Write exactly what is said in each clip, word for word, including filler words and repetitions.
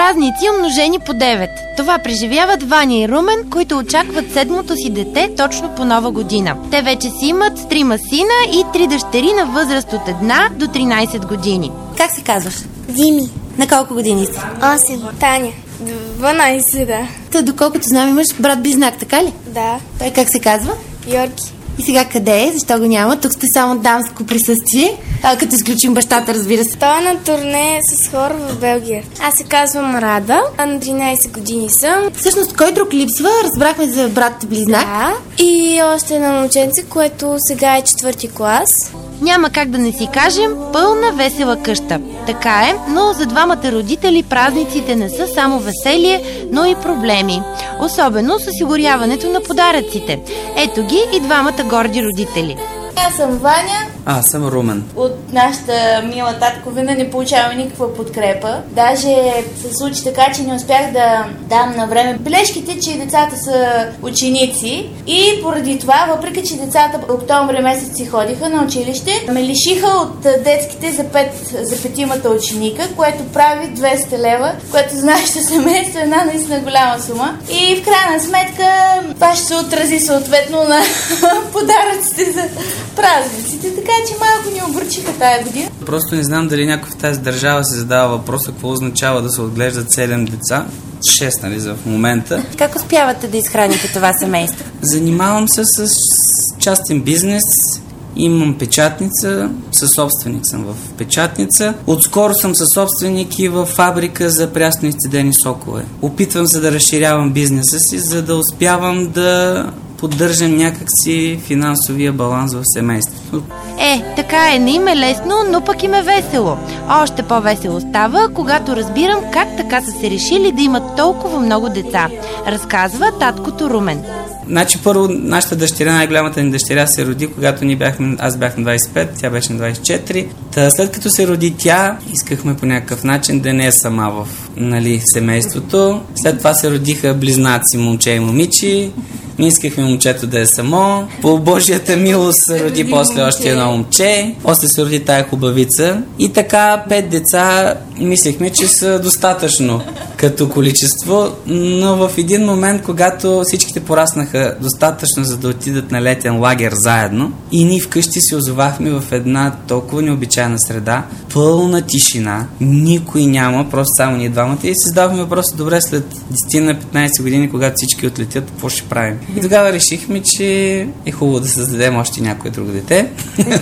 празници умножени по девет. Това преживяват Ваня и Румен, които очакват седмото си дете точно по Нова година. Те вече си имат трима сина и три дъщери на възраст от една до тринайсет години. Как се казваш? Дими. На колко години си? осем. Таня. дванайсет, да. Та, доколкото знам, имаш брат-близнак, така ли? Да. Той как се казва? Йорки. И сега къде е? Защо го няма? Тук сте само дамско присъствие. А, като изключим бащата, разбира се. Той е на турне с хора в Белгия. Аз се казвам Рада, а на тринайсет години съм. Всъщност, кой друг липсва? Разбрахме за брат-близнак. Да. И още едно момченце, което сега е четвърти клас. Няма как да не си кажем пълна весела къща. Така е, но за двамата родители празниците не са само веселие, но и проблеми. Особено с осигуряването на подаръците. Ето ги и двамата горди родители. Аз съм Ваня. Аз съм Румен. От нашата мила татковина не получаваме никаква подкрепа. Даже се случи така, че не успях да дам на време бележките, че децата са ученици. И поради това, въпреки че децата в октомври месец си ходиха на училище, ме лишиха от детските за, пет, за петимата ученика, което прави двеста лева, което за нашето семейство е една наистина голяма сума. И в крайна сметка това ще се отрази съответно на подаръците за празниците, така че малко ни обърчиха тая година. Просто не знам дали някой в тази държава се задава въпроса какво означава да се отглеждат седем деца. шест, нали, за в момента. Как успявате да изхраните това семейство? Занимавам се с частен бизнес. Имам печатница, съсобственик съм в печатница. Отскоро съм съсобственик и в фабрика за прясно изцедени сокове. Опитвам се да разширявам бизнеса си, за да успявам да поддържам някакси финансовия баланс в семейството. Е, така е, не им е лесно, но пък им е весело. Още по-весело става, когато разбирам как така са се решили да имат толкова много деца. Разказва таткото Румен. Значи първо, нашата дъщеря, най-голямата ни дъщеря се роди, когато ни бяхме, аз бях на двайсет и пет, тя беше на двайсет и четири. Та след като се роди тя, искахме по някакъв начин да не е сама в, нали, семейството. След това се родиха близнаци, момче и момичи. Ние искахме момчето да е само. По Божията милост се роди после още едно момче. После се роди тая хубавица. И така пет деца мислехме, че са достатъчно като количество. Но в един момент, когато всичките пораснаха достатъчно, за да отидат на летен лагер заедно, и ние вкъщи се озовахме в една толкова необичайна среда, пълна тишина, никой няма, просто само ние двамата, и се задавахме въпроса: добре, след десет на петнайсет години, когато всички отлетят, какво ще правим? И тогава решихме, че е хубаво да създадем още някое друго дете.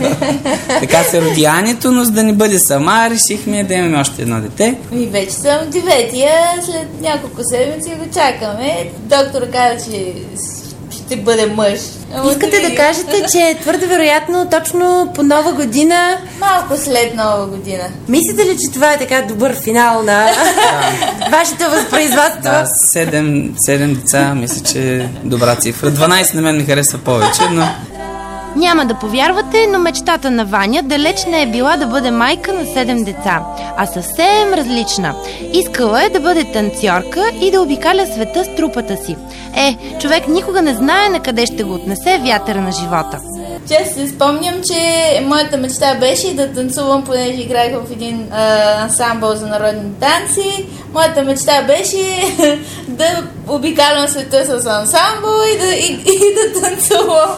Така се роди Анито, но за да не бъде сама, решихме да имаме още едно дете. И вече съм деветия, след няколко седмици го чакаме. Доктор каза, че ще бъде мъж. Искате да кажете, че е твърде вероятно точно по Нова година? Малко след Нова година. Мислите ли, че това е така добър финал на вашето възпроизводство? Да, седем, седем деца, мисля, че е добра цифра. дванайсет на мен ми харесва повече, но... Няма да повярвате, но мечтата на Ваня далеч не е била да бъде майка на седем деца, а съвсем различна. Искала е да бъде танцорка и да обикаля света с трупата си. Е, човек никога не знае на къде ще го отнесе вятъра на живота. Често се спомням, че моята мечта беше да танцувам, понеже играех в един а, ансамбъл за народни танци. Моята мечта беше да обикалям света с ансамбъл и да, и, и да танцувам.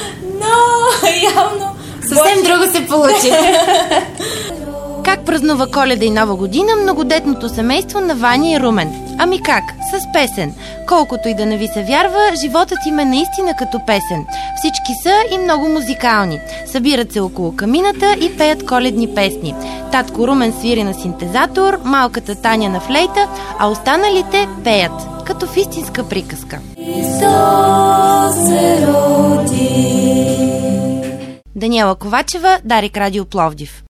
Но явно... Съвсем друго се получи. Как празнува Коледа и Нова година многодетното семейство на Ваня и Румен? Ами как? С песен. Колкото и да не ви се вярва, животът им е наистина като песен. Всички са и много музикални. Събират се около камината и пеят коледни песни. Татко Румен свири на синтезатор, малката Таня на флейта, а останалите пеят, като в истинска приказка. Даниела Ковачева, Дарик Радио Пловдив.